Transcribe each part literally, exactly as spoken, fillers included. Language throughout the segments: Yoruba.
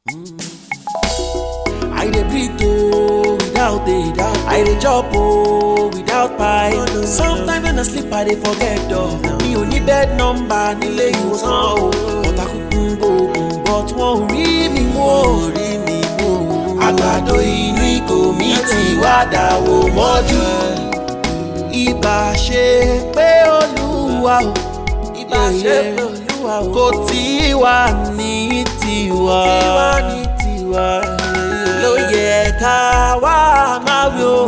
I dey breathe oh, without a doubt. I dey chop oh, without pie. Sometimes when I sleep I dey forget oh. Mi ò ní bed number nílé ìwòsàn o. Ọ̀tá kúkú ń gbóògùn but wọ́n ò rí mi mú o. Àgbàdo inú ìgò mi ti wá dàwó mọ́jú. Ìbá ṣe pé Olúwa o. Ìbá ṣe pé Olúwa o. Kò tí wà ní tiwa. Tí wà ní tiwa. Ló yẹ ká wá máa wí o.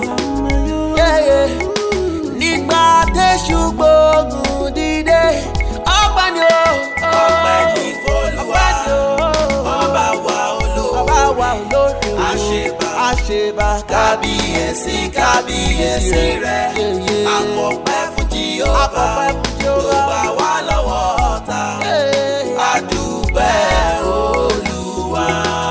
Nígbà tẹ́ṣù gbógun dìde, ọpẹ́ ni o. Ọpẹ́ ni f'Olúwa, ọba wa olóore. Ọba wa olóore. Àṣebà, àṣebà, kábíyèsí, kábíyèsí rẹ̀. Àfọpẹ́ fún Jèhófà, ló gbà wá lọ́wọ́ ọ̀tá. Àdúpẹ́ Olúwa.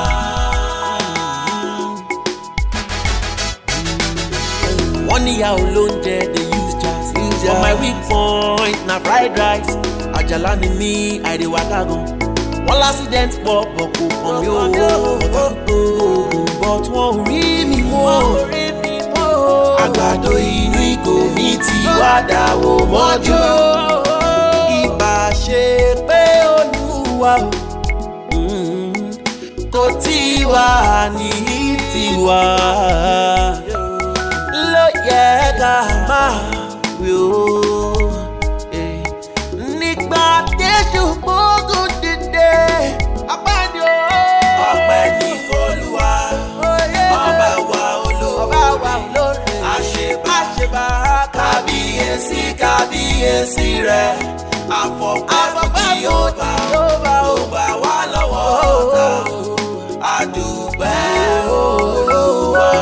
Wọ́n níyà olóúnjẹ dey use jazz. For my weak point na fried rice. Àjàlá ni mí, I dey waka gan. Wọ́n l'accident pọ̀ pọ̀ kò kàn mí o. Ọ̀tá gbogbo but wọ́n ò rí mi mú o. Àgbàdo inú ìgò mi ti wá dàwó mọ́jú. Ìbá ṣe pé Olúwa o. Kò tí wà ní tiwa. Ló yẹ ká máa wí o. Nígbà tẹ́ṣù gbógun dìde, ọpẹ́ ni o. Ọpẹ́ ni f'Olúwa, ọba wa olóore. Àṣebà, àṣebà, kábíyèsí, kábíyèsí rẹ̀. Àfọpẹ́ fún Jèhófà, ló gbà wá lọ́wọ́ ọ̀tá. Àdúpẹ́ Olúwa.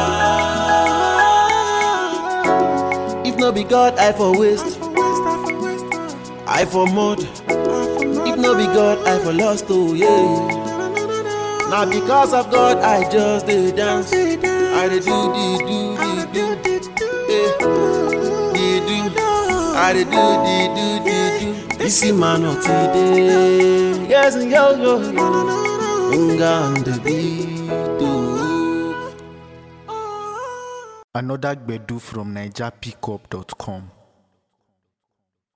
If no be God, I for waste. I for mud. If no be God, I for lost, oh yeah. Now because of God, I just dey dance. I dey do the do the do, yeah. The do. I dey do the do the do. This man of today, yes and yo yo yo. Nga on the beat, oh. Another Gbedu from Niger Pickup dot com.